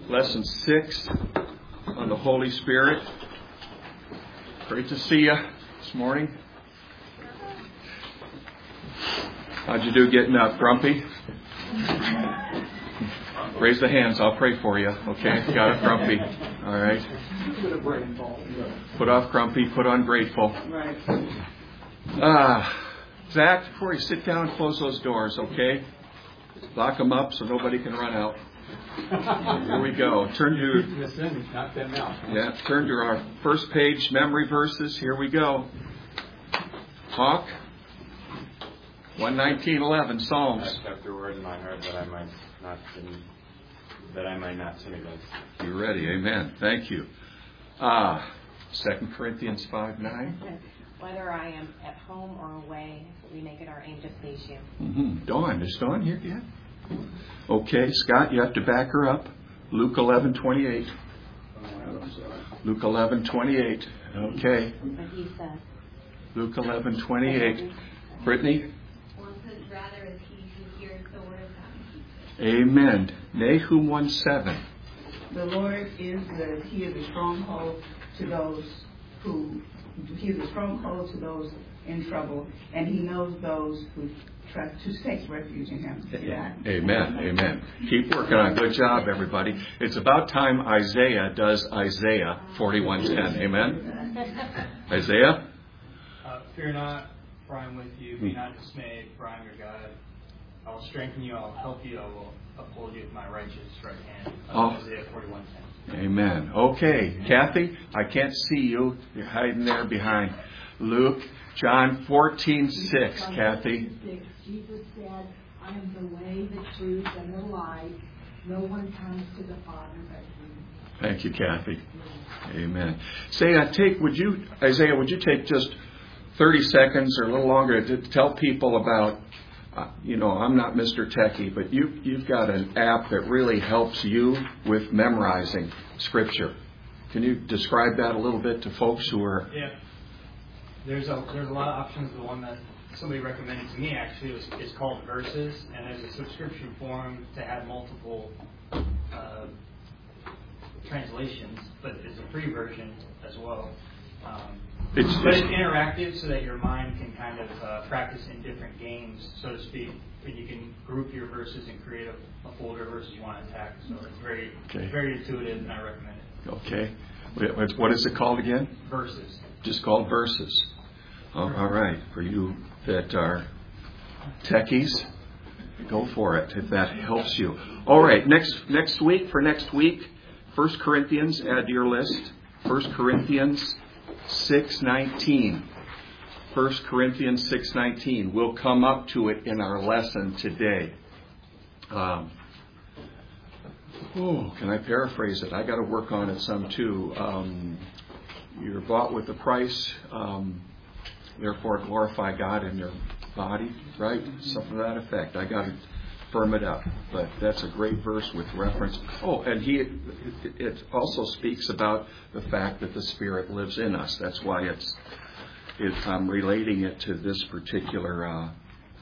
Lesson 6 on the Holy Spirit. Great to see you this morning. How'd you do getting up? Grumpy? Raise the hands. I'll pray for you. Okay? Got it, grumpy. All right. Put off grumpy. Put on grateful. Zach, before you sit down, close those doors, okay? Lock them up so nobody can run out. Here we go. Turn to our first page memory verses. Here we go. Hawk, 119:11, Psalms. I kept your word in my heart that I might not sin against you. You ready? Amen. Thank you. 2 Corinthians 5:9. Whether I am at home or away, we make it our aim to please you. Dawn. Is Dawn here yet? Okay, Scott, you have to back her up. Luke 11:28. Luke 11:28. Okay. But he says. Luke 11:28. Brittany? One says, rather is he who hears the word of God and keeps it. Amen. Nahum 1:7. The Lord is He is a stronghold to those He is a stronghold to those in trouble, and He knows those who try to take refuge in Him. Yeah. Amen. Keep working on. Good job, everybody. It's about time Isaiah does Isaiah 41:10. Amen. Isaiah. Fear not, for I am with you. Be not dismayed, for I am your God. I will strengthen you. I will help you. I will uphold you with my righteous right hand. Isaiah 41:10. Amen. Okay, Kathy, I can't see you. You're hiding there behind Luke. John 14:6, Kathy. Jesus said, I am the way, the truth, and the life. No one comes to the Father but me. Thank you, Kathy. Amen. Isaiah, would you take just 30 seconds or a little longer to tell people about, I'm not Mr. Techie, but you've got an app that really helps you with memorizing Scripture. Can you describe that a little bit to folks who are... Yeah. There's a lot of options. The one that somebody recommended to me actually is called Verses, and there's a subscription form to have multiple translations, but it's a free version as well. But it's interactive so that your mind can kind of practice in different games, so to speak, and you can group your verses and create a folder of verses you want to attack. So it's very intuitive, and I recommend it. Okay. What is it called again? Verses. Just called Verses. All right. For you that are techies, go for it if that helps you. All right. Next week, 1 Corinthians, add to your list. 1 Corinthians 6:19. 1 Corinthians 6:19. We'll come up to it in our lesson today. Can I paraphrase it? I got to work on it some too. You're bought with a price, therefore glorify God in your body, right? Something to that effect. I got to firm it up, but that's a great verse with reference. And it also speaks about the fact that the Spirit lives in us. That's why I'm relating it to this particular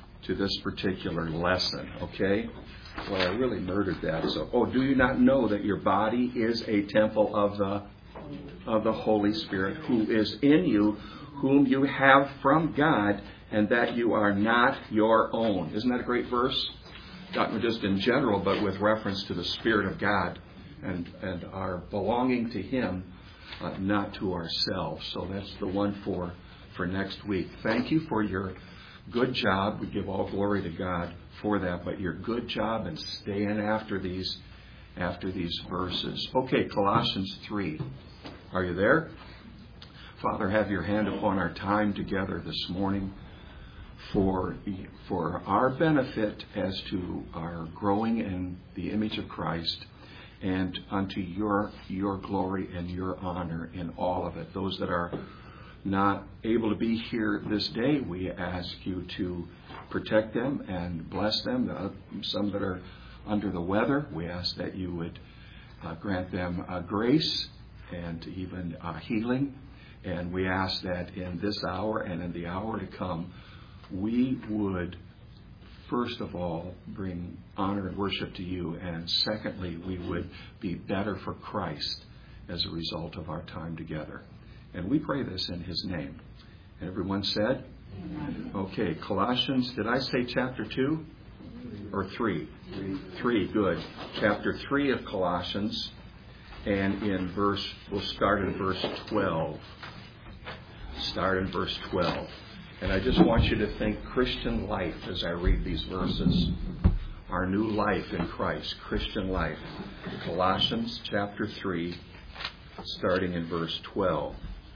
lesson. Okay. Well, I really murdered that. So, do you not know that your body is a temple of the Holy Spirit who is in you, whom you have from God, and that you are not your own? Isn't that a great verse? Not just in general, but with reference to the Spirit of God and our belonging to Him, not to ourselves. So that's the one for next week. Thank you for your good job. We give all glory to God for that, but your good job in staying after these verses. Okay, Colossians 3. Are you there? Father, have your hand upon our time together this morning for our benefit as to our growing in the image of Christ and unto your glory and your honor in all of it. Those that are not able to be here this day, we ask you to protect them and bless them. Some that are under the weather, we ask that you would grant them grace and even healing. And we ask that in this hour and in the hour to come, we would first of all, bring honor and worship to you, and secondly, we would be better for Christ as a result of our time together. And we pray this in His name. And everyone said? Amen. Okay, Colossians, did I say chapter 2 or 3? 3, good. Chapter 3 of Colossians, and we'll start in verse 12. Start in verse 12. And I just want you to think Christian life as I read these verses. Our new life in Christ, Christian life. Colossians chapter 3, starting in verse 12.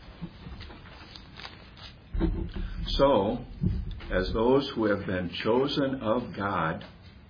So, as those who have been chosen of God,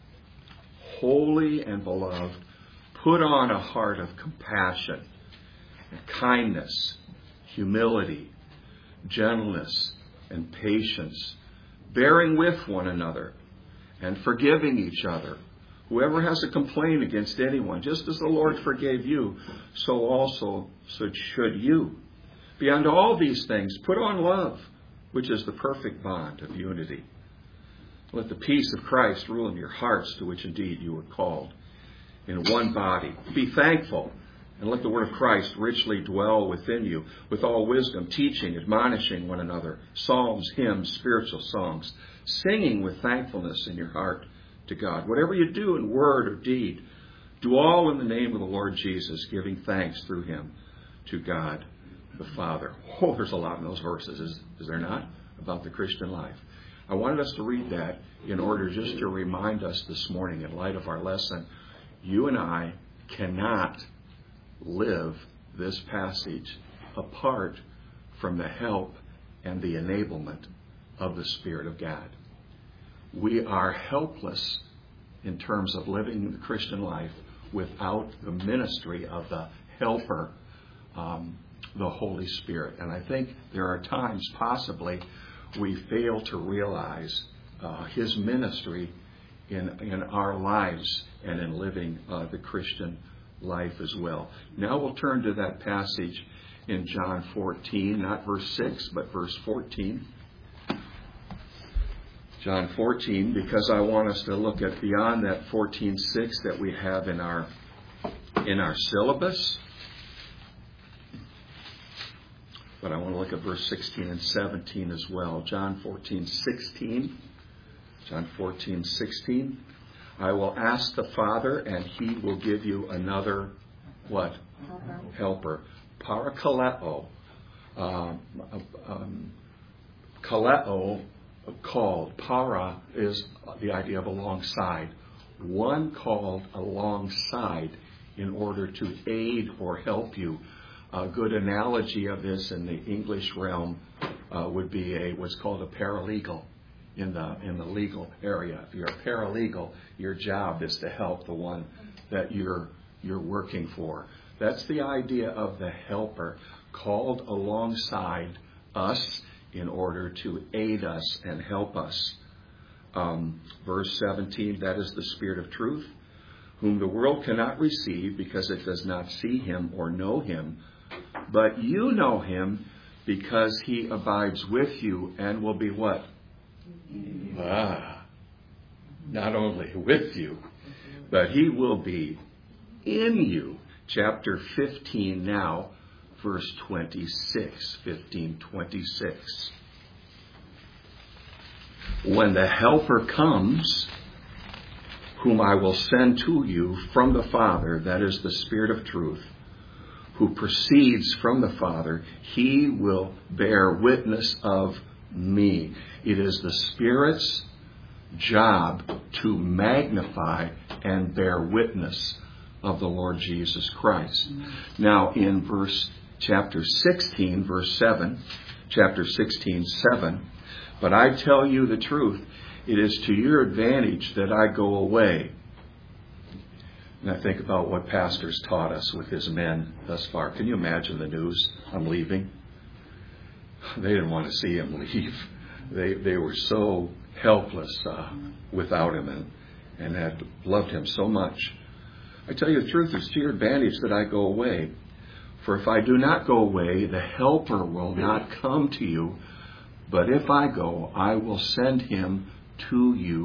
holy and beloved, put on a heart of compassion, kindness, humility, gentleness, and patience, bearing with one another and forgiving each other. Whoever has a complaint against anyone, just as the Lord forgave you, so also should you. Beyond all these things, put on love, which is the perfect bond of unity. Let the peace of Christ rule in your hearts, to which indeed you were called, in one body. Be thankful, and let the word of Christ richly dwell within you, with all wisdom, teaching, admonishing one another, psalms, hymns, spiritual songs, singing with thankfulness in your heart to God. Whatever you do in word or deed, do all in the name of the Lord Jesus, giving thanks through Him to God the Father. Oh, there's a lot in those verses, is there not? About the Christian life. I wanted us to read that in order just to remind us this morning, in light of our lesson, you and I cannot live this passage apart from the help and the enablement of the Spirit of God. We are helpless in terms of living the Christian life without the ministry of the Helper, the Holy Spirit. And I think there are times possibly we fail to realize His ministry in our lives and in living the Christian life as well. Now we'll turn to that passage in John 14, not verse 6, but verse 14. John 14, because I want us to look at beyond that 14:6 that we have in our syllabus. But I want to look at verse 16 and 17 as well. John 14:16. John 14:16. I will ask the Father, and He will give you another, what? Helper. Parakaleo. Kaleo, called. Para is the idea of alongside. One called alongside in order to aid or help you. A good analogy of this in the English realm would be what's called a paralegal in the legal area. If you're a paralegal, your job is to help the one that you're working for. That's the idea of the helper, called alongside us in order to aid us and help us. Verse 17, that is the Spirit of truth, whom the world cannot receive because it does not see Him or know Him. But you know Him because He abides with you and will be what? Not only with you, but He will be in you. Chapter 15 now, verse 26. 15:26. When the Helper comes, whom I will send to you from the Father, that is the Spirit of truth, who proceeds from the Father, He will bear witness of me. It is the Spirit's job to magnify and bear witness of the Lord Jesus Christ. Now in chapter 16, verse 7, chapter 16, 7, but I tell you the truth, it is to your advantage that I go away. And I think about what pastors taught us with his men thus far. Can you imagine the news? I'm leaving. They didn't want to see him leave. They were so helpless without him and had loved him so much. I tell you the truth, it's to your advantage that I go away. For if I do not go away, the Helper will not come to you. But if I go, I will send him to you.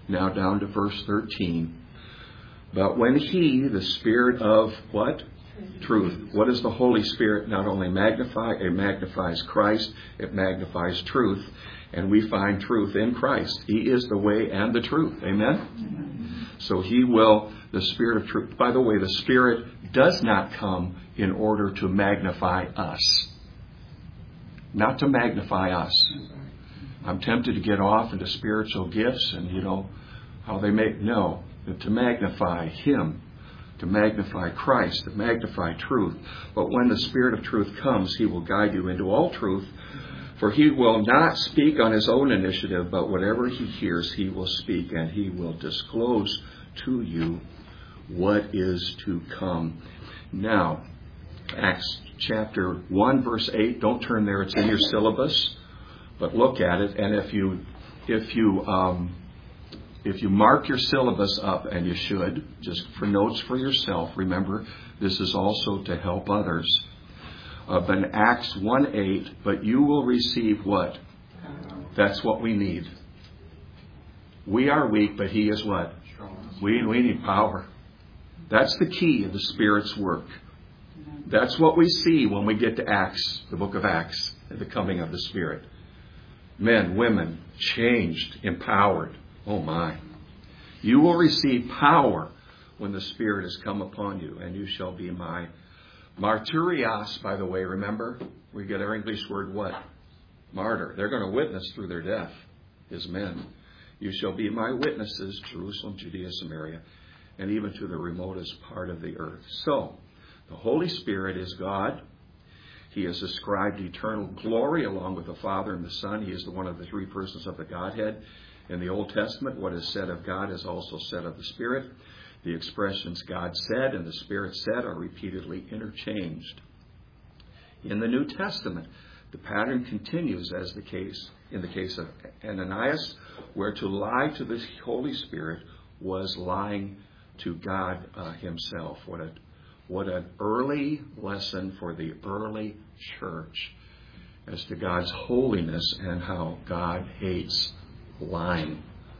Now down to verse 13. But when He, the Spirit of what? Truth. What does the Holy Spirit not only magnify? It magnifies Christ. It magnifies truth. And we find truth in Christ. He is the way and the truth. Amen? So He will, the Spirit of truth. By the way, the Spirit does not come in order to magnify us. Not to magnify us. I'm tempted to get off into spiritual gifts and, how they make. No. To magnify Him. To magnify Christ. To magnify truth. But when the Spirit of truth comes, He will guide you into all truth. For He will not speak on His own initiative, but whatever He hears, He will speak, and He will disclose to you what is to come. Now, Acts chapter 1, verse 8. Don't turn there. It's in your syllabus. But look at it. And if you mark your syllabus up, and you should, just for notes for yourself, remember, this is also to help others. But in Acts 1:8, but you will receive what? That's what we need. We are weak, but He is what? We need power. That's the key of the Spirit's work. That's what we see when we get to Acts, the book of Acts, and the coming of the Spirit. Men, women, changed, empowered. Oh my. You will receive power when the Spirit has come upon you, and you shall be my martyrios, by the way, remember? We get our English word what? Martyr. They're going to witness through their death, His men. You shall be my witnesses, Jerusalem, Judea, Samaria, and even to the remotest part of the earth. So, the Holy Spirit is God. He is ascribed eternal glory along with the Father and the Son. He is one of the three persons of the Godhead. In the Old Testament, what is said of God is also said of the Spirit. The expressions God said and the Spirit said are repeatedly interchanged. In the New Testament, the pattern continues as in the case of Ananias, where to lie to the Holy Spirit was lying to God Himself. What an early lesson for the early church as to God's holiness and how God hates lying.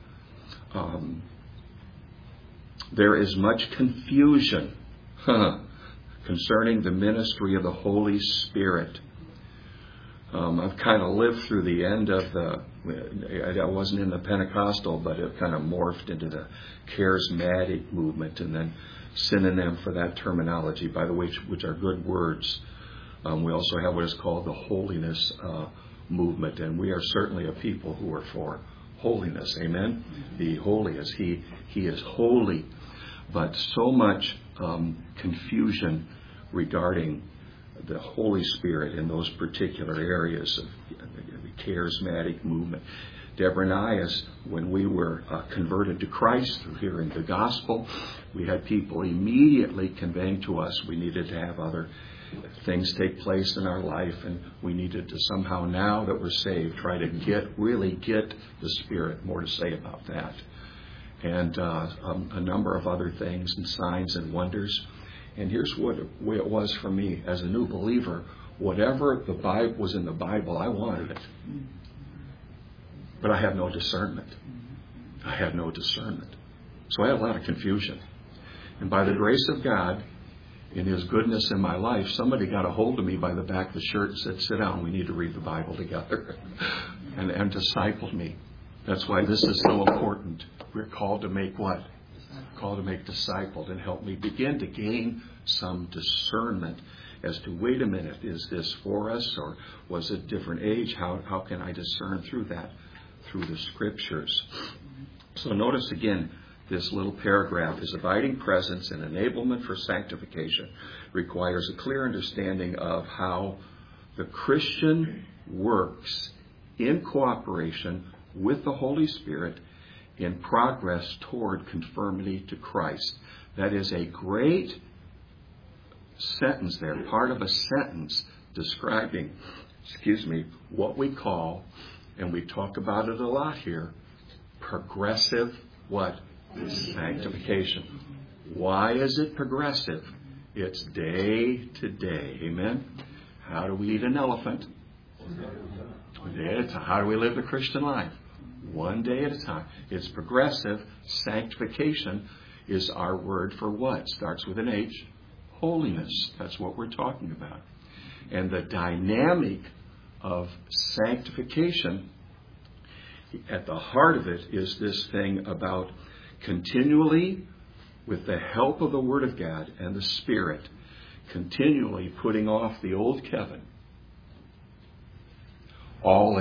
There is much confusion concerning the ministry of the Holy Spirit. I've kind of lived through the end of I wasn't in the Pentecostal, but it kind of morphed into the charismatic movement, and then synonym for that terminology, by the way, which are good words. We also have what is called the holiness movement, and we are certainly a people who are for holiness. Amen? Be holy as He is holy. But so much confusion regarding the Holy Spirit in those particular areas of the charismatic movement. Deborah and I, when we were converted to Christ through hearing the gospel, we had people immediately conveying to us we needed to have other things take place in our life, and we needed to somehow, now that we're saved, try to really get the Spirit. More to say about that. And a number of other things and signs and wonders. And here's what the way it was for me as a new believer. Whatever the Bible was in the Bible, I wanted it. But I had no discernment. So I had a lot of confusion. And by the grace of God, in His goodness in my life, somebody got a hold of me by the back of the shirt and said, sit down, we need to read the Bible together. and discipled me. That's why this is so important. We're called to make what? Called to make disciples, and help me begin to gain some discernment as to, wait a minute, is this for us, or was it different age? How can I discern through that? Through the Scriptures. So notice again, this little paragraph: His abiding presence and enablement for sanctification requires a clear understanding of how the Christian works in cooperation with the Holy Spirit in progress toward conformity to Christ. That is a great sentence there, part of a sentence describing, what we call, and we talk about it a lot here, progressive what? Sanctification. Why is it progressive? It's day to day. Amen? How do we eat an elephant? It's how do we live the Christian life? One day at a time. It's progressive. Sanctification is our word for what? Starts with an H. Holiness. That's what we're talking about. And the dynamic of sanctification, at the heart of it, is this thing about continually, with the help of the Word of God and the Spirit, continually putting off the old Kevin. All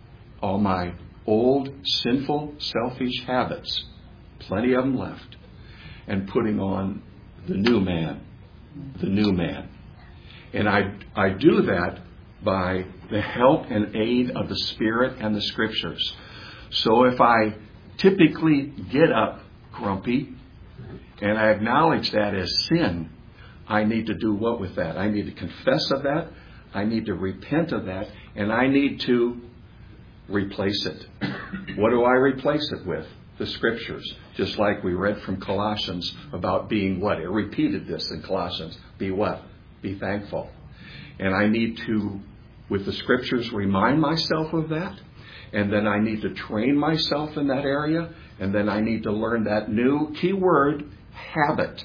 my old, sinful, selfish habits, plenty of them left, and putting on the new man. The new man. And I do that by the help and aid of the Spirit and the Scriptures. So if I typically get up grumpy and I acknowledge that as sin, I need to do what with that? I need to confess of that. I need to repent of that. And I need to replace it. What do I replace it with? The Scriptures. Just like we read from Colossians about being what? It repeated this in Colossians. Be what? Be thankful. And I need to, with the Scriptures, remind myself of that. And then I need to train myself in that area. And then I need to learn that new key word, habit.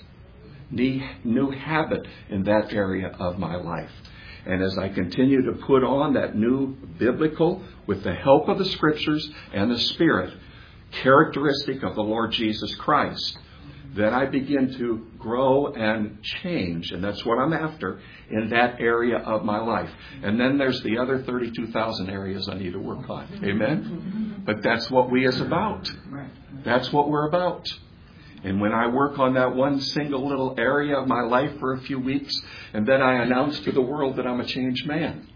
New habit in that area of my life. And as I continue to put on that new biblical, with the help of the Scriptures and the Spirit, characteristic of the Lord Jesus Christ, then I begin to grow and change. And that's what I'm after in that area of my life. And then there's the other 32,000 areas I need to work on. Amen? But that's what we is about. That's what we're about. And when I work on that one single little area of my life for a few weeks, and then I announce to the world that I'm a changed man.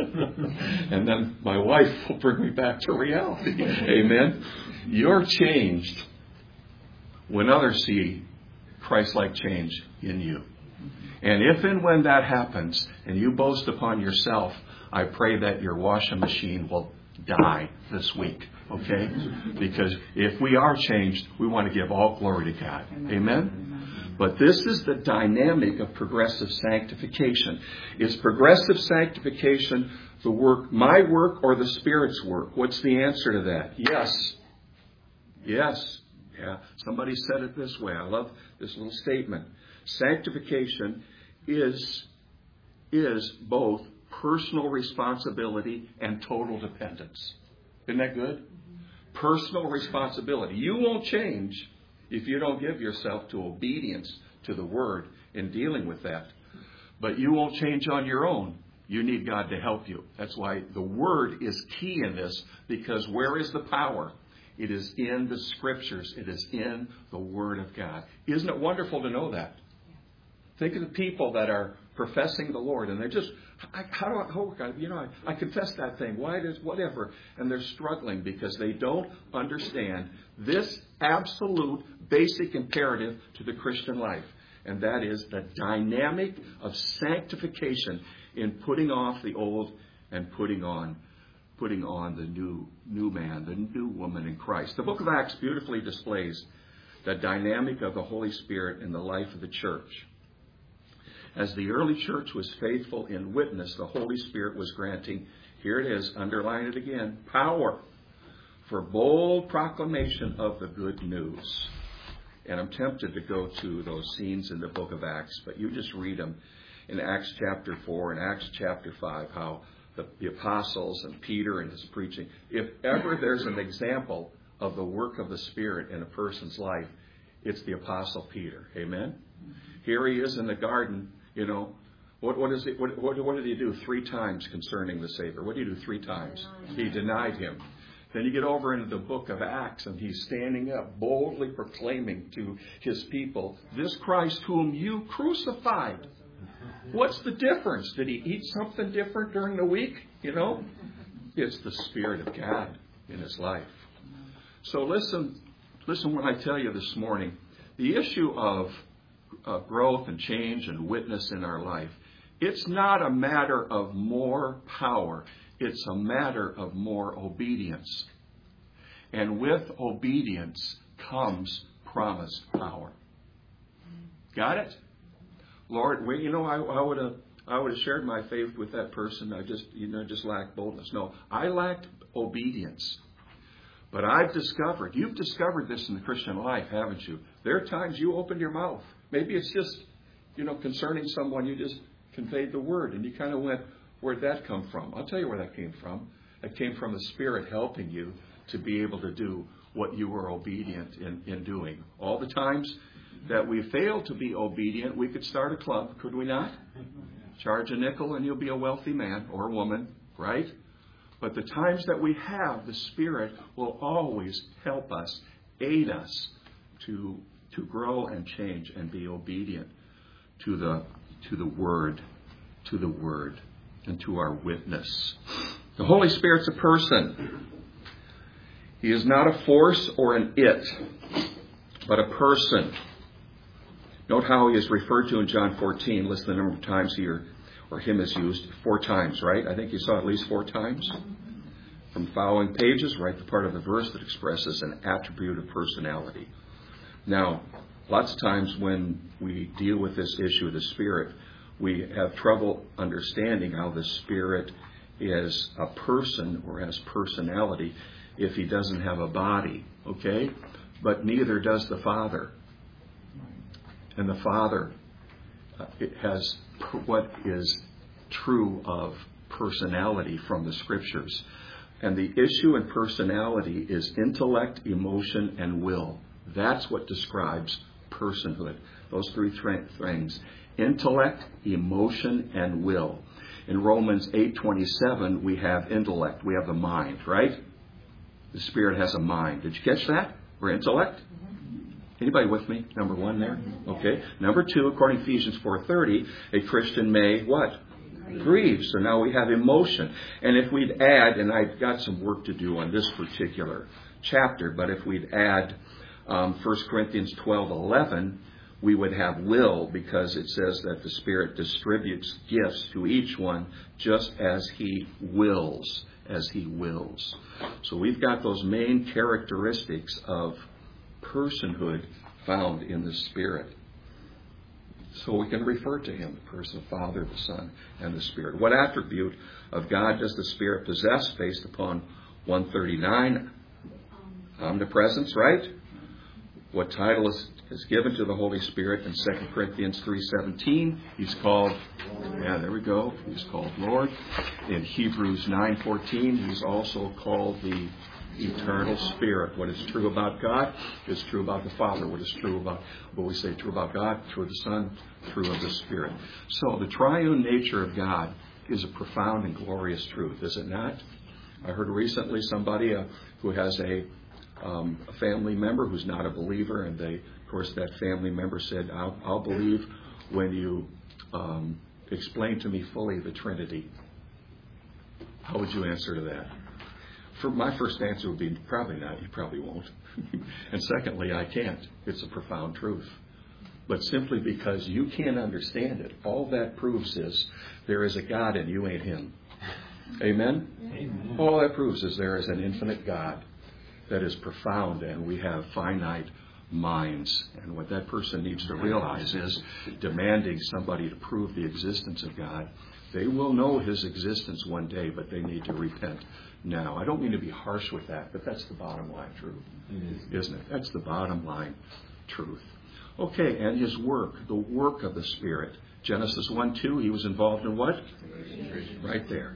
And then my wife will bring me back to reality. Amen? You're changed when others see Christ-like change in you. And if and when that happens, and you boast upon yourself, I pray that your washing machine will die this week. Okay? Because if we are changed, we want to give all glory to God. Amen? But this is the dynamic of progressive sanctification. Is progressive sanctification the work, my work, or the Spirit's work? What's the answer to that? Yes. Yes. Yeah. Somebody said it this way. I love this little statement. Sanctification is both personal responsibility and total dependence. Isn't that good? Personal responsibility. You won't change if you don't give yourself to obedience to the Word in dealing with that. But you won't change on your own. You need God to help you. That's why the Word is key in this, because where is the power? It is in the Scriptures. It is in the Word of God. Isn't it wonderful to know that? Think of the people that are professing the Lord, and they're just, I confess that thing. Why does whatever? And they're struggling because they don't understand this absolute basic imperative to the Christian life. And that is the dynamic of sanctification in putting off the old and putting on the new man, the new woman in Christ. The book of Acts beautifully displays the dynamic of the Holy Spirit in the life of the church. As the early church was faithful in witness, the Holy Spirit was granting, here it is, underline it again, power for bold proclamation of the good news. And I'm tempted to go to those scenes in the book of Acts, but you just read them in Acts chapter 4 and Acts chapter 5, how the apostles and Peter and his preaching. If ever there's an example of the work of the Spirit in a person's life, it's the apostle Peter. Amen? Here he is in the garden. You know, what did he do 3 times concerning the Savior? What did he do 3 times? He denied him. Then you get over into the book of Acts, and he's standing up, boldly proclaiming to his people, this Christ whom you crucified. What's the difference? Did he eat something different during the week? You know, it's the Spirit of God in his life. So listen when I tell you this morning, the issue of growth and change and witness in our life, it's not a matter of more power. It's a matter of more obedience. And with obedience comes promised power. Got it? Lord, I would have shared my faith with that person. I just lacked boldness. No, I lacked obedience. But you've discovered this in the Christian life, haven't you? There are times you open your mouth. Maybe it's just, concerning someone, you just conveyed the word, and you kind of went, where'd that come from? I'll tell you where that came from. It came from the Spirit helping you to be able to do what you were obedient in doing. All the times that we failed to be obedient, we could start a club, could we not? Charge a nickel and you'll be a wealthy man or woman, right? But the times that we have, the Spirit will always help us, aid us to grow and change and be obedient to the Word, and to our witness. The Holy Spirit's a person. He is not a force or an it, but a person. Note how he is referred to in John 14. Listen to the number of times here, or him is used. 4 times, right? I think you saw at least 4 times. From the following pages, write the part of the verse that expresses an attribute of personality. Now, lots of times when we deal with this issue of the Spirit, we have trouble understanding how the Spirit is a person or has personality if he doesn't have a body, okay? But neither does the Father. And the Father has what is true of personality from the Scriptures. And the issue in personality is intellect, emotion, and will. That's what describes personhood. Those 3 things. Intellect, emotion, and will. In Romans 8:27, we have intellect. We have the mind, right? The Spirit has a mind. Did you catch that? Or intellect? Anybody with me? Number 1 there? Okay. Number 2, according to Ephesians 4:30, a Christian may what? Grieve. So now we have emotion. And if we'd add, and I've got some work to do on this particular chapter, but if we'd add 1 Corinthians 12:11, we would have will, because it says that the Spirit distributes gifts to each one just as He wills. So we've got those main characteristics of personhood found in the Spirit. So we can refer to Him, the person of the Father, the Son, and the Spirit. What attribute of God does the Spirit possess based upon 139? Omnipresence, right? What title is given to the Holy Spirit in 2 Corinthians 3:17? He's called, He's called Lord. In Hebrews 9:14, He's also called the Eternal Spirit. What is true about God is true about the Father. What is true about what we say true about God, true of the Son, true of the Spirit. So the triune nature of God is a profound and glorious truth, is it not? I heard recently somebody who has a family member who's not a believer, and of course, that family member said, I'll believe when you explain to me fully the Trinity. How would you answer to that? My first answer would be probably not. You probably won't. And secondly, I can't. It's a profound truth. But simply because you can't understand it, all that proves is there is a God and you ain't Him. Amen? Amen. All that proves is there is an infinite God that is profound, and we have finite minds. And what that person needs to realize is, demanding somebody to prove the existence of God, they will know His existence one day, but they need to repent now. I don't mean to be harsh with that, but that's the bottom line truth, isn't it? That's the bottom line truth. Okay, and His work, the work of the Spirit. Genesis 1:2, He was involved in what? Right there.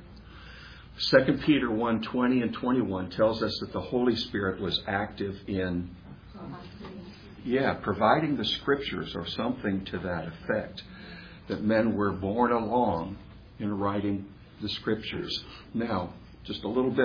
2 Peter 1:20 and 21 tells us that the Holy Spirit was active in, providing the Scriptures, or something to that effect, that men were borne along in writing the Scriptures. Now, just a little bit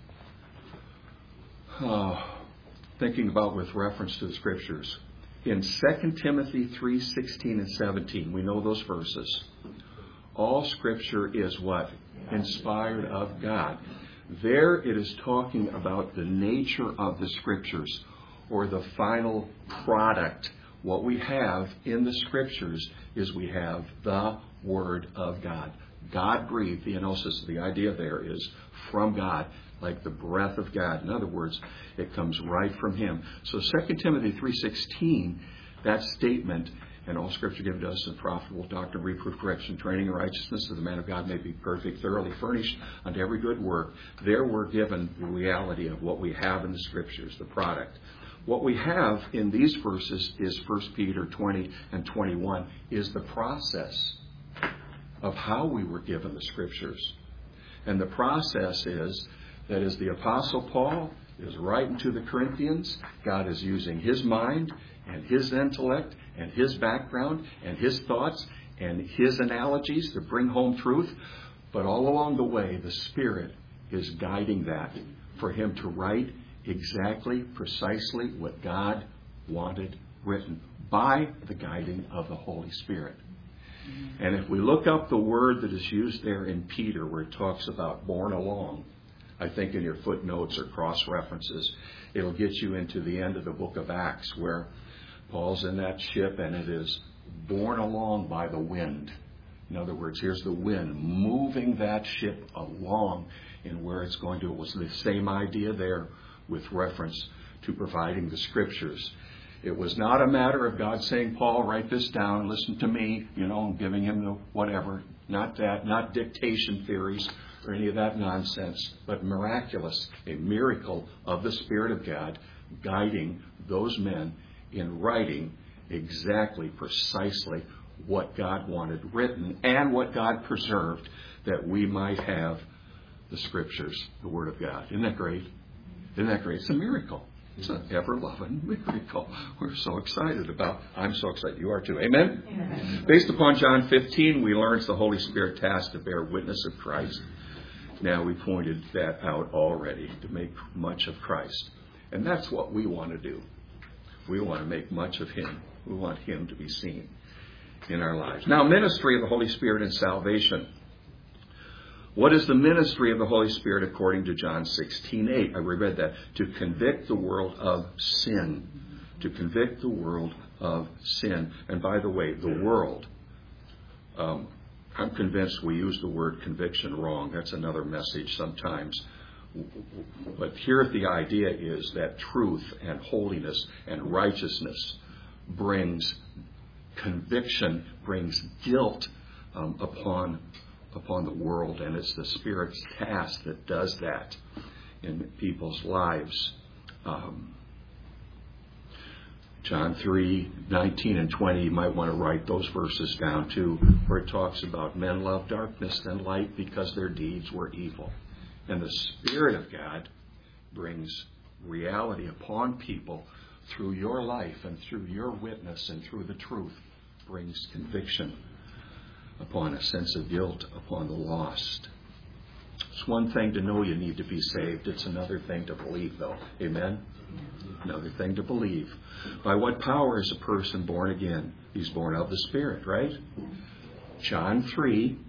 of thinking about with reference to the Scriptures. In 2 Timothy 3:16 and 17, we know those verses. All Scripture is what? Inspired of God. There it is talking about the nature of the Scriptures, or the final product. What we have in the Scriptures is we have the Word of God. God breathed, theonosis, the idea there is from God, like the breath of God. In other words, it comes right from Him. So 2 Timothy 3:16, that statement And all Scripture given to us is profitable doctrine, reproof, correction, training in righteousness, that the man of God may be perfect, thoroughly furnished unto every good work. There we're given the reality of what we have in the Scriptures, the product. What we have in these verses is 1 Peter 20 and 21, is the process of how we were given the Scriptures. And the process is that as the Apostle Paul is writing to the Corinthians, God is using his mind and his intellect and his background and his thoughts and his analogies to bring home truth. But all along the way, the Spirit is guiding that for him to write exactly, precisely what God wanted written by the guiding of the Holy Spirit. And if we look up the word that is used there in Peter, where it talks about borne along, I think in your footnotes or cross-references, it'll get you into the end of the book of Acts, where Paul's in that ship and it is borne along by the wind. In other words, here's the wind moving that ship along in where it's going to. It was the same idea there with reference to providing the Scriptures. It was not a matter of God saying, Paul, write this down, listen to me, and giving him the whatever. Not that, not dictation theories or any of that nonsense, but miraculous, a miracle of the Spirit of God guiding those men in writing exactly, precisely what God wanted written and what God preserved, that we might have the Scriptures, the Word of God. Isn't that great? Isn't that great? It's a miracle. It's an ever-loving miracle. We're so excited about. I'm so excited. You are too. Amen? Amen. Based upon John 15, we learned the Holy Spirit tasked to bear witness of Christ. Now we pointed that out already, to make much of Christ. And that's what we want to do. We want to make much of Him. We want Him to be seen in our lives. Now, ministry of the Holy Spirit in salvation. What is the ministry of the Holy Spirit according to John 16:8? I read that. To convict the world of sin. To convict the world of sin. And by the way, the world. I'm convinced we use the word conviction wrong. That's another message sometimes. But here the idea is that truth and holiness and righteousness brings conviction, brings guilt upon the world, and it's the Spirit's task that does that in people's lives. John 3:19 and 20, you might want to write those verses down too, where it talks about men love darkness than light because their deeds were evil. And the Spirit of God brings reality upon people through your life and through your witness and through the truth, brings conviction upon a sense of guilt upon the lost. It's one thing to know you need to be saved. It's another thing to believe, though. Amen? Another thing to believe. By what power is a person born again? He's born of the Spirit, right? John 3,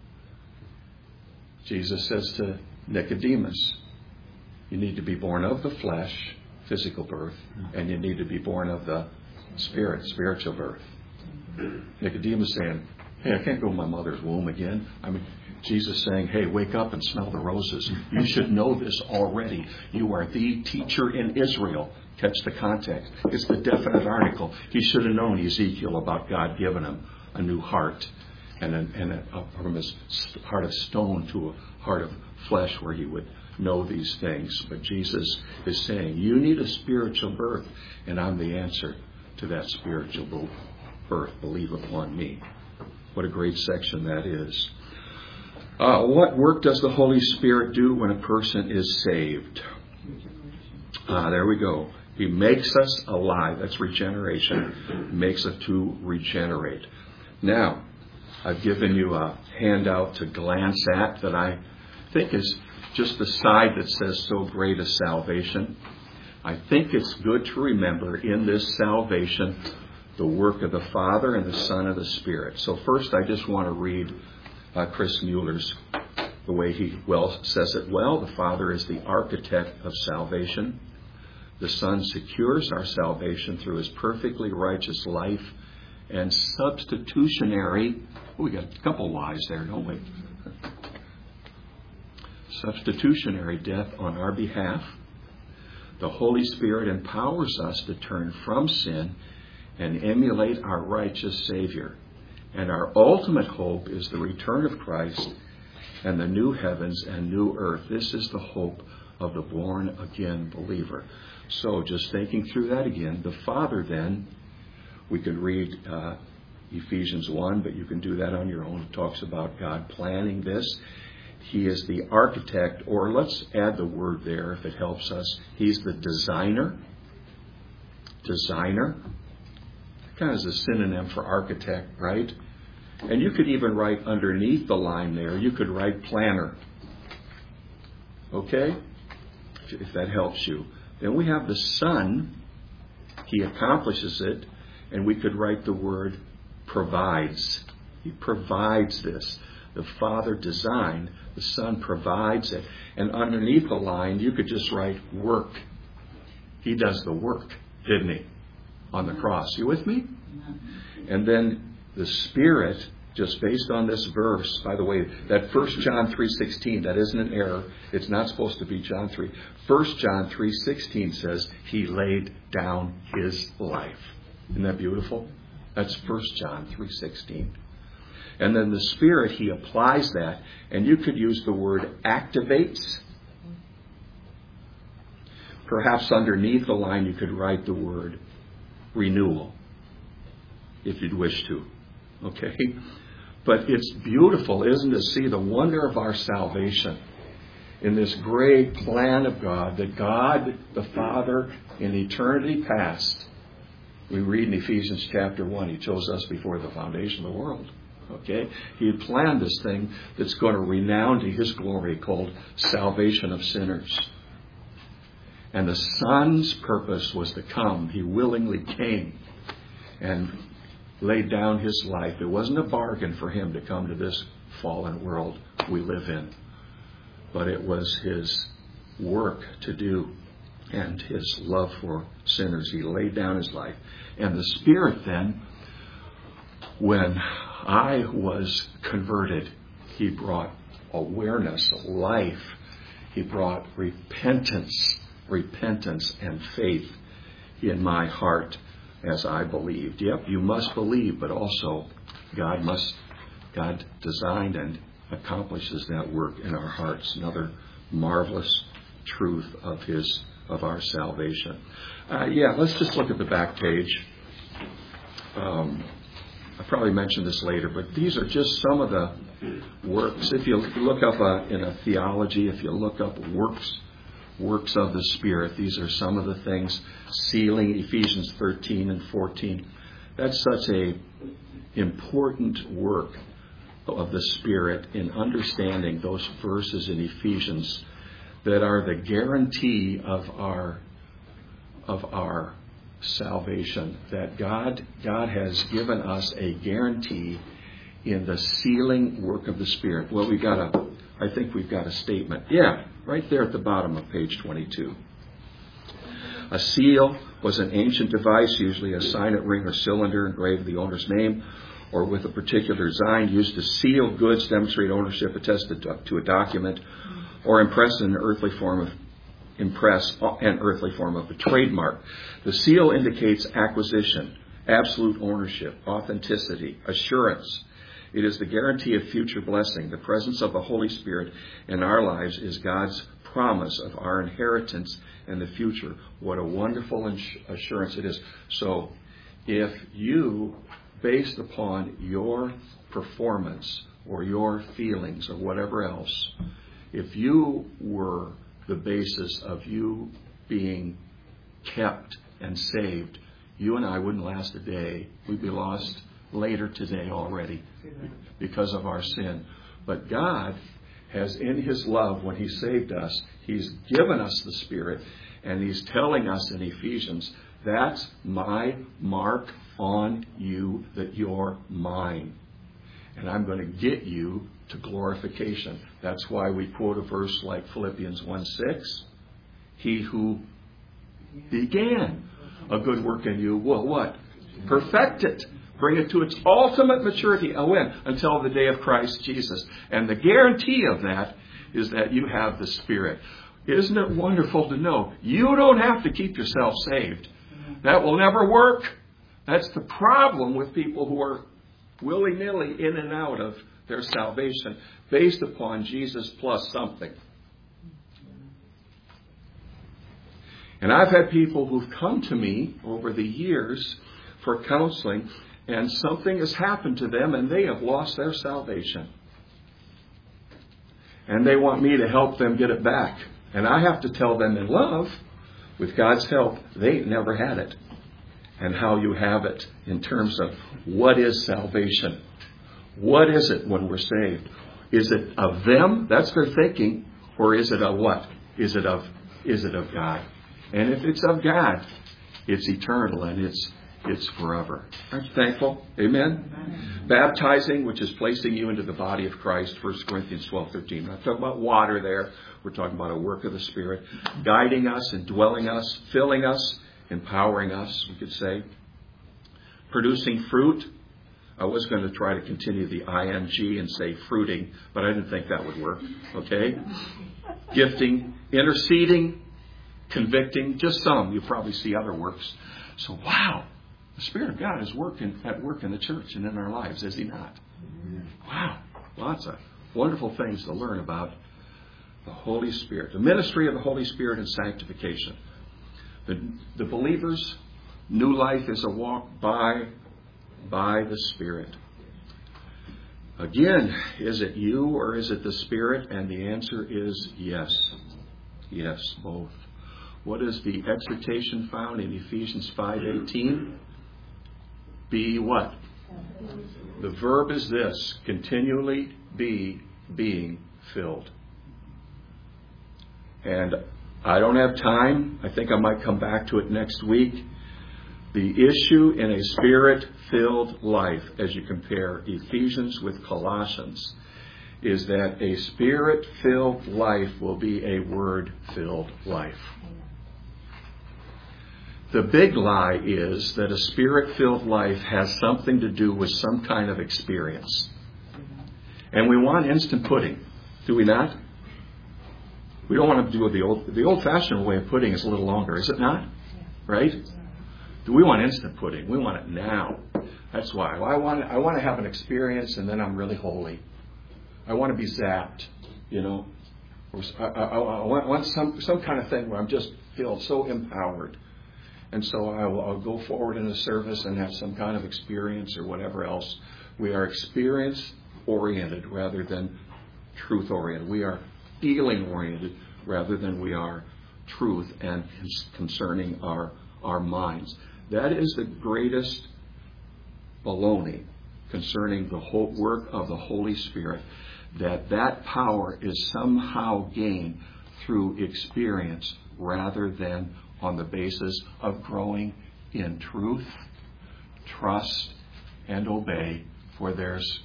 Jesus says to Nicodemus, you need to be born of the flesh, physical birth, and you need to be born of the Spirit, spiritual birth. Nicodemus saying, hey, I can't go in my mother's womb again. Jesus saying, hey, wake up and smell the roses. You should know this already. You are the teacher in Israel. Catch the context. It's the definite article. He should have known Ezekiel about God giving him a new heart and from his heart of stone to a heart of flesh where he would know these things. But Jesus is saying, you need a spiritual birth, and I'm the answer to that spiritual birth. Believe upon me. What a great section that is. What work does the Holy Spirit do when a person is saved? There we go. He makes us alive. That's regeneration. Makes us to regenerate. Now, I've given you a handout to glance at that I think is just the side that says so great is salvation. I think it's good to remember in this salvation the work of the Father and the Son and the Spirit. So first I just want to read Chris Mueller's, the way he says it well. The Father is the architect of salvation. The Son secures our salvation through His perfectly righteous life and substitutionary, we got a couple lies there, don't we? Substitutionary death on our behalf. The Holy Spirit empowers us to turn from sin and emulate our righteous Savior. And our ultimate hope is the return of Christ and the new heavens and new earth. This is the hope of the born-again believer. So just thinking through that again, the Father then, we could read Ephesians 1, but you can do that on your own. It talks about God planning this. He is the architect, or let's add the word there if it helps us. He's the designer. Designer. Kind of is a synonym for architect, right? And you could even write underneath the line there, you could write planner. Okay? If that helps you. Then we have the Son. He accomplishes it. And we could write the word provides. He provides this. The Father designed, the Son provides it. And underneath the line, you could just write work. He does the work, didn't he? On the cross. You with me? And then the Spirit, just based on this verse, by the way, that 1 John 3:16, that isn't an error. It's not supposed to be John 3. 1 John 3:16 says, He laid down His life. Isn't that beautiful? That's 1 John 3:16. And then the Spirit, He applies that. And you could use the word activates. Perhaps underneath the line you could write the word renewal, if you'd wish to. Okay? But it's beautiful, isn't it, to see the wonder of our salvation in this great plan of God, that God, the Father, in eternity past, we read in Ephesians chapter 1, He chose us before the foundation of the world. Okay? He had planned this thing that's going to renown to His glory, called salvation of sinners. And the Son's purpose was to come. He willingly came and laid down His life. It wasn't a bargain for Him to come to this fallen world we live in. But it was His work to do and His love for sinners. He laid down His life. And the Spirit then, when I was converted, He brought awareness, life. He brought repentance and faith in my heart as I believed. Yep, you must believe, but also God designed and accomplishes that work in our hearts. Another marvelous truth of our salvation. Let's just look at the back page. I probably mentioned this later, but these are just some of the works. If you look up in a theology, if you look up works of the Spirit, these are some of the things. Sealing, Ephesians 13 and 14. That's such a important work of the Spirit in understanding those verses in Ephesians that are the guarantee of our salvation. That God has given us a guarantee in the sealing work of the Spirit. Well, I think we've got a statement. Yeah, right there at the bottom of page 22. A seal was an ancient device, usually a signet ring or cylinder engraved with the owner's name or with a particular design, used to seal goods, demonstrate ownership, attest to a document, or impress an earthly form of a trademark. The seal indicates acquisition, absolute ownership, authenticity, assurance. It is the guarantee of future blessing. The presence of the Holy Spirit in our lives is God's promise of our inheritance in the future. What a wonderful assurance it is. So if you, based upon your performance or your feelings or whatever else, if you were the basis of you being kept and saved, you and I wouldn't last a day. We'd be lost later today already because of our sin. But God has, in His love, when He saved us, He's given us the Spirit, and He's telling us in Ephesians, that's my mark on you, that you're mine. And I'm going to get you to glorification. That's why we quote a verse like Philippians 1:6. He who began a good work in you will what? Perfect it. Bring it to its ultimate maturity. When? Until the day of Christ Jesus. And the guarantee of that is that you have the Spirit. Isn't it wonderful to know you don't have to keep yourself saved? That will never work. That's the problem with people who are willy-nilly in and out of their salvation based upon Jesus plus something. And I've had people who've come to me over the years for counseling, and something has happened to them and they have lost their salvation. And they want me to help them get it back. And I have to tell them in love, with God's help, they ain't never had it. And how you have it in terms of what is salvation. What is it when we're saved? Is it of them? That's their thinking. Or is it of what? Is it of God? And if it's of God, it's eternal and it's forever. Aren't you thankful? Amen? Amen. Baptizing, which is placing you into the body of Christ, 1 Corinthians 12:13. We're not talking about water there. We're talking about a work of the Spirit, guiding us, indwelling us, filling us, empowering us, we could say. Producing fruit. I was going to try to continue the ing and say fruiting, but I didn't think that would work. Okay? Gifting, interceding, convicting, just some. You probably see other works. So, wow, the Spirit of God is at work in the church and in our lives, is He not? Wow, lots of wonderful things to learn about the Holy Spirit. The ministry of the Holy Spirit and sanctification. The believer's new life is a walk by the Spirit. Again, is it you or is it the Spirit? And the answer is yes. Yes, both. What is the exhortation found in Ephesians 5:18? Be what? The verb is this: continually being filled. And I don't have time. I think I might come back to it next week. The issue in a Spirit-filled life, as you compare Ephesians with Colossians, is that a Spirit-filled life will be a Word-filled life. The big lie is that a Spirit-filled life has something to do with some kind of experience. And we want instant pudding, do we not? We don't want to do the old-fashioned way of pudding is a little longer, is it not? Right? Do we want instant pudding? We want it now. That's why. I want to have an experience and then I'm really holy. I want to be zapped, you know. I want some kind of thing where I'm just feel so empowered. And so I'll go forward in a service and have some kind of experience or whatever else. We are experience-oriented rather than truth-oriented. We are feeling-oriented rather than we are truth and concerning our minds. That is the greatest baloney concerning the whole work of the Holy Spirit, that power is somehow gained through experience rather than on the basis of growing in truth, trust, and obey. For there's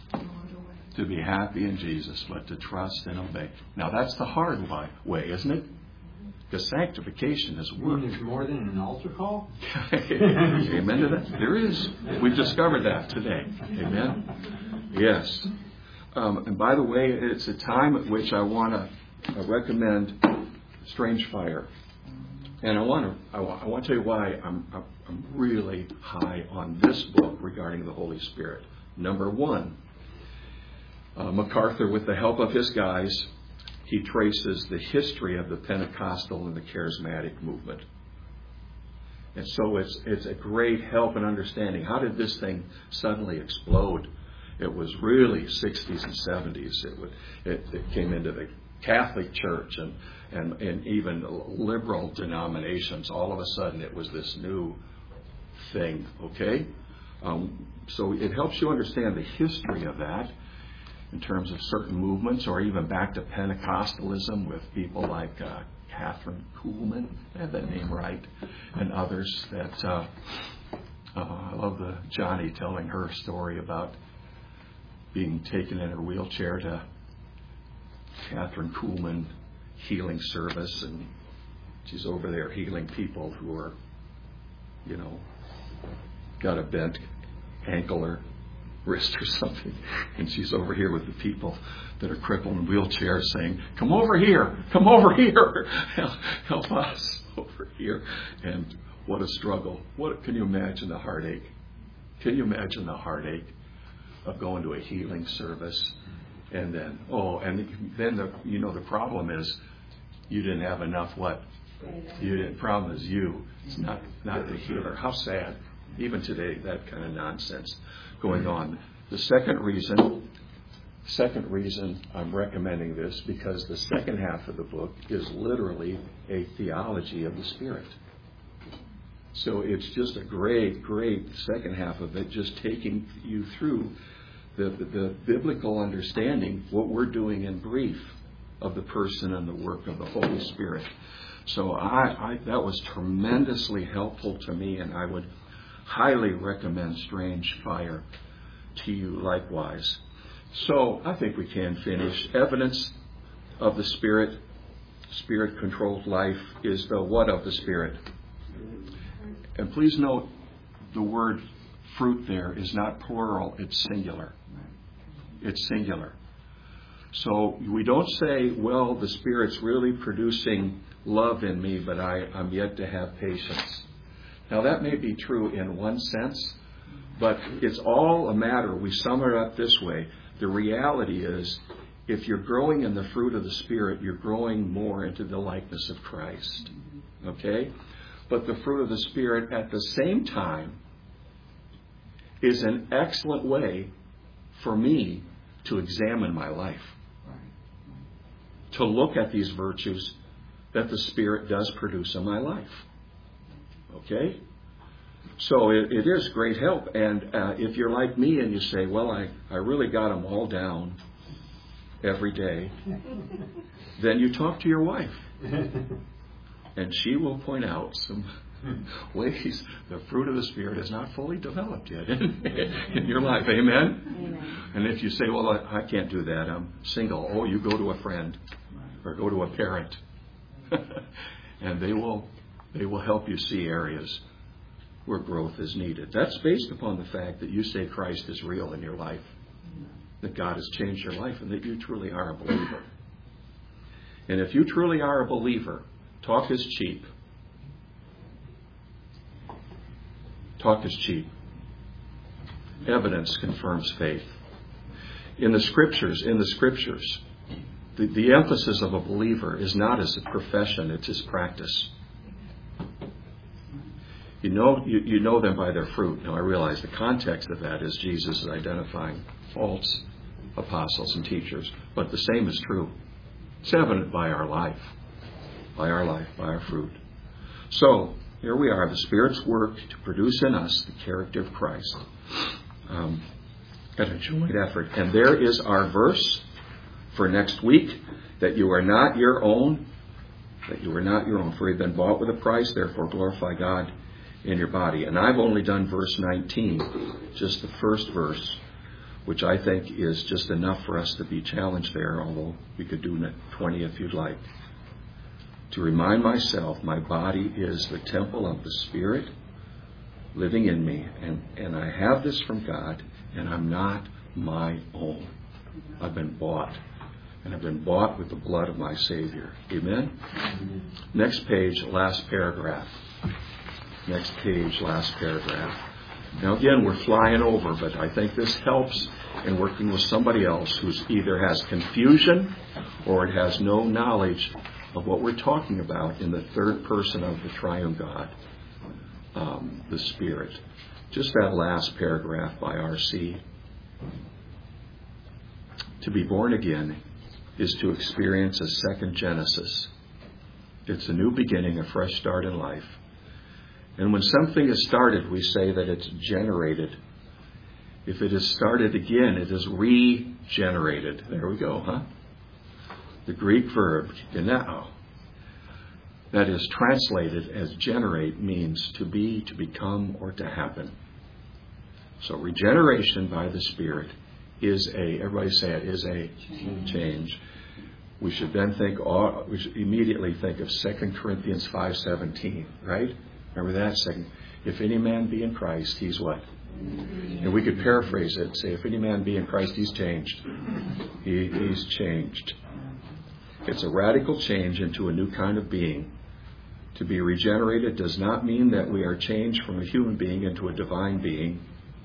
to be happy in Jesus, but to trust and obey. Now that's the hard way, isn't it? Because sanctification is work. There's more than an altar call? Amen to that. There is. We've discovered that today. Amen? Yes. And by the way, it's a time at which I want to recommend Strange Fire. And I want to tell you why I'm really high on this book regarding the Holy Spirit. Number one, MacArthur, with the help of his guys, he traces the history of the Pentecostal and the charismatic movement. And so it's a great help in understanding how did this thing suddenly explode. It was really 60s and 70s. It came into the Catholic Church and even liberal denominations. All of a sudden it was this new thing, okay? So it helps you understand the history of that in terms of certain movements, or even back to Pentecostalism with people like Catherine Kuhlman, I have that name right, and others that I love the Johnny telling her story about being taken in her wheelchair to Catherine Kuhlman healing service, and she's over there healing people who are, you know, got a bent ankle or wrist or something, and she's over here with the people that are crippled in wheelchairs saying, come over here, help us over here. And what a struggle. Can you imagine the heartache? Can you imagine the heartache of going to a healing service and then, the problem is you didn't have enough what? The problem is you. It's not the healer. How sad. Even today, that kind of nonsense going on. The second reason I'm recommending this, because the second half of the book is literally a theology of the Spirit. So it's just a great, great second half of it, just taking you through the biblical understanding, what we're doing in brief, of the person and the work of the Holy Spirit. So that was tremendously helpful to me, and I would highly recommend Strange Fire to you likewise. So I think we can finish. Evidence of the Spirit, Spirit-controlled life, is the what of the Spirit? And please note the word fruit there is not plural, it's singular. It's singular. So we don't say, well, the Spirit's really producing love in me, but I'm yet to have patience. Now that may be true in one sense, but it's all a matter, we sum it up this way. The reality is, if you're growing in the fruit of the Spirit, you're growing more into the likeness of Christ. Okay? But the fruit of the Spirit at the same time is an excellent way for me to examine my life. To look at these virtues that the Spirit does produce in my life. Okay? So it is great help. And if you're like me and you say, well, I really got them all down every day, then you talk to your wife. And she will point out some ways the fruit of the Spirit is not fully developed yet in your life. Amen? Amen. And if you say, well, I can't do that, I'm single. Oh, you go to a friend or go to a parent. And they will help you see areas where growth is needed. That's based upon the fact that you say Christ is real in your life, that God has changed your life, and that you truly are a believer. And if you truly are a believer, talk is cheap. Talk is cheap. Evidence confirms faith. In the Scriptures, the emphasis of a believer is not as a profession, it's his practice. You know them by their fruit. Now I realize the context of that is Jesus is identifying false apostles and teachers, but the same is true. It's evident by our life, by our fruit. So here we are, the Spirit's work to produce in us the character of Christ. Got a joint effort. And there is our verse for next week, that you are not your own, for you've been bought with a price, therefore glorify God in your body. And I've only done verse 19, just the first verse, which I think is just enough for us to be challenged there, although we could do 20 if you'd like. To remind myself, my body is the temple of the Spirit living in me, and I have this from God, and I'm not my own. I've been bought, and I've been bought with the blood of my Savior. Amen? Next page, last paragraph. Next page, last paragraph. Now again, we're flying over, but I think this helps in working with somebody else who's either has confusion or it has no knowledge of what we're talking about in the third person of the triune God, the Spirit. Just that last paragraph by R.C. To be born again is to experience a second Genesis. It's a new beginning, a fresh start in life. And when something is started, we say that it's generated. If it is started again, it is regenerated. There we go, huh? The Greek verb, genao, that is translated as generate, means to be, to become, or to happen. So regeneration by the Spirit is everybody say it, is a change. We should then we should immediately think of 2 Corinthians 5:17, right? Remember that? If any man be in Christ, he's what? And we could paraphrase it, say, if any man be in Christ, he's changed. He's changed. It's a radical change into a new kind of being To be regenerated does not mean that we are changed from a human being into a divine being.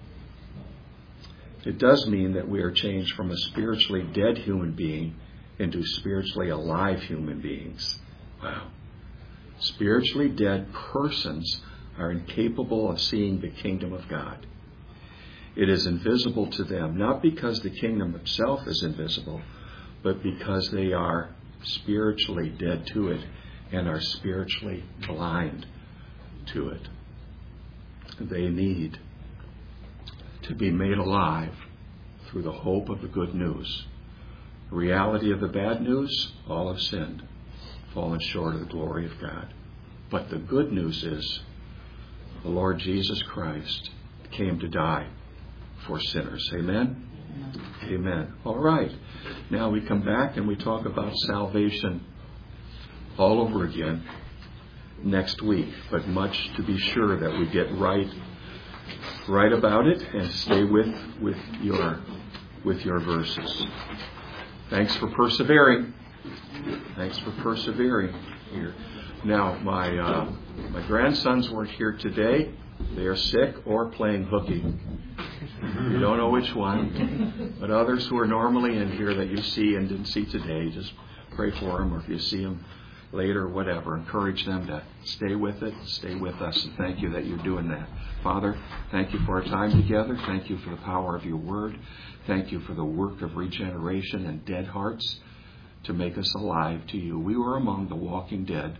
It does mean that we are changed from a spiritually dead human being into spiritually alive human beings. Wow. Spiritually dead persons are incapable of seeing the kingdom of God. It is invisible to them, not because the kingdom itself is invisible, but because they are spiritually dead to it and are spiritually blind to it. They need to be made alive through the hope of the good news. The reality of the bad news, all have sinned, fallen short of the glory of God. But the good news is the Lord Jesus Christ came to die for sinners. Amen? Amen. All right. Now we come back and we talk about salvation all over again next week. But much to be sure that we get right about it and stay with your verses. Thanks for persevering. Thanks for persevering here. Now, my grandsons weren't here today. They are sick or playing hooky. You don't know which one. But others who are normally in here that you see and didn't see today, just pray for them. Or if you see them later or whatever, encourage them to stay with it, stay with us. And thank you that you're doing that. Father, thank you for our time together. Thank you for the power of your word. Thank you for the work of regeneration and dead hearts to make us alive to you. We were among the walking dead.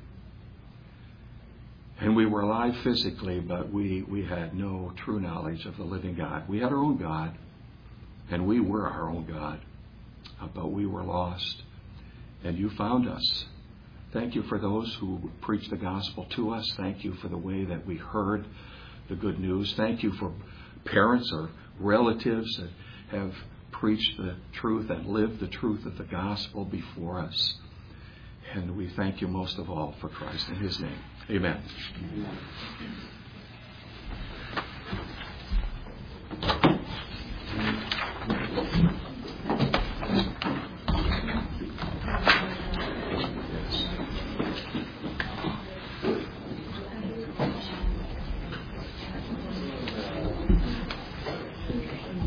And we were alive physically, but we had no true knowledge of the living God. We had our own God, and we were our own God. But we were lost, and you found us. Thank you for those who preached the gospel to us. Thank you for the way that we heard the good news. Thank you for parents or relatives that have preached the truth and lived the truth of the gospel before us. And we thank you most of all for Christ in his name. Amen.